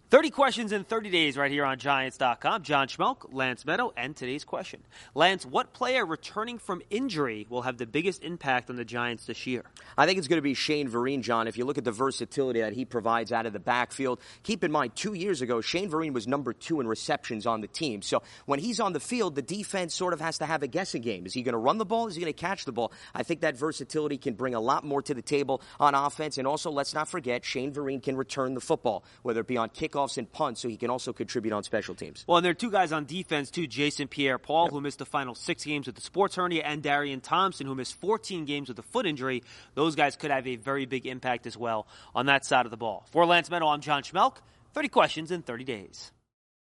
30 questions in 30 days right here on Giants.com. John Schmelk, Lance Meadow, and today's question. Lance, what player returning from injury will have the biggest impact on the Giants this year? I think it's going to be Shane Vereen, John. If you look at the versatility that he provides out of the backfield, keep in mind 2 years ago, Shane Vereen was number 2 in receptions on the team. So when he's on the field, the defense sort of has to have a guessing game. Is he going to run the ball? Is he going to catch the ball? I think that versatility can bring a lot more to the table on offense. And also, let's not forget, Shane Vereen can return the football, whether it be on kickoffs and punts, so he can also contribute on special teams. Well, and there are two guys on defense, too, Jason Pierre-Paul, who missed the final 6 games with the sports hernia, and Darian Thompson, who missed 14 games with a foot injury. Those guys could have a very big impact as well on that side of the ball. For Lance Meadow, I'm John Schmelk. 30 questions in 30 days.